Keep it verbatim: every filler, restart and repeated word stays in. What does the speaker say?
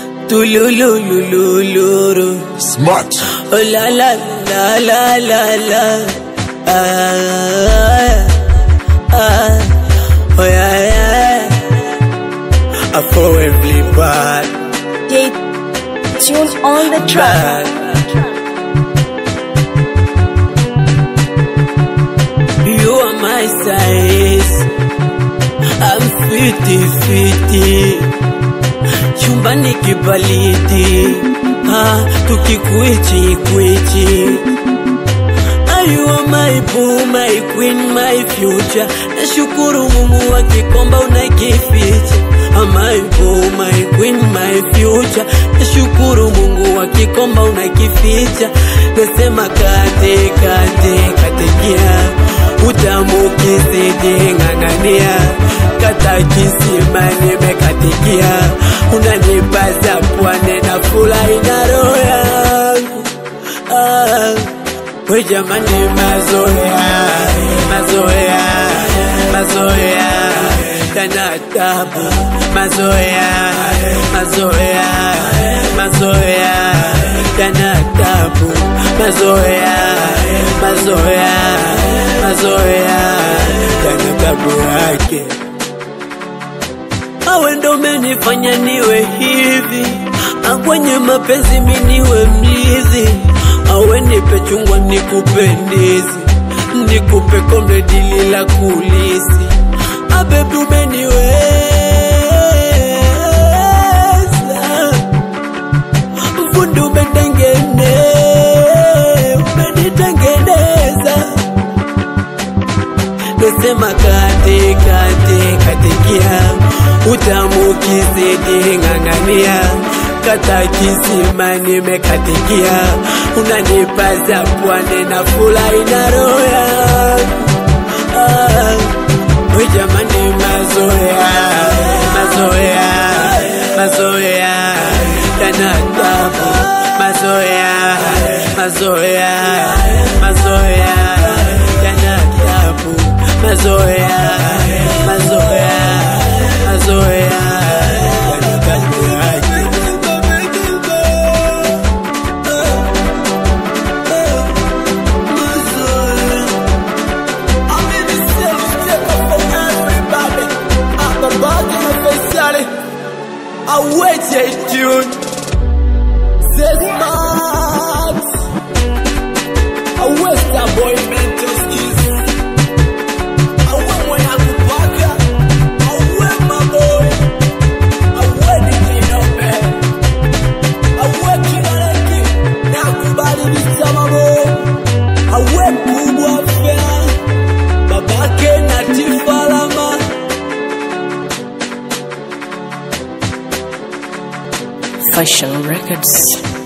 Tulululululu. Smart. Oh la la la la la la. Ah, ah, oh yeah yeah. I for every bad. J Tune on the track. You are my size. I'm fifty fifty. Chumbani kibaliti. Ah, tukikwichi kwichi. You are my boo, my queen, my future. Nashukuru Mungu akikomba unakificha. My boo, my queen, my future. Nashukuru Mungu akikomba unakificha. Nasema kate kate katekia. Utamu kizidi ngangania. Kata kisima nimekatikia. Unanipaza pwane na furahi na roho yangu. Ah, we jamani mazoea, mazoea, mazoea, kana tabu, mazoea, mazoea, mazoea, kana tabu, mazoea, mazoea, mazoea, kana tabu yake. Awe ndo menifanya niwe hivi, akwenye mapenzi miniwe mlizi. Awe nipe chungwa nikupe ndizi, nikupe kombe dili la kulisi. Abebi umeniweza, fundi umetengene, umenitengeneza. Nasema kate kate katekia. Utamu kizidi ngangania. Kata kisima nimekatikia. Unanipaza pwane na furahi na roho yangu. Ah, we jamani mazoea, mazoea, mazoea, kana tabu, mazoea, mazoea, mazoea, kana tabu, mazoea, mazoea, mazoea, kana tabu yake. I wait a tune. Say smart. I wait that boy mental skills. I went when I could back up. I went my boy. I went the king up there. I went king on a king. Now kubali this summer boy. I went kubwa fair. Babake na tifalama. Fashion Records.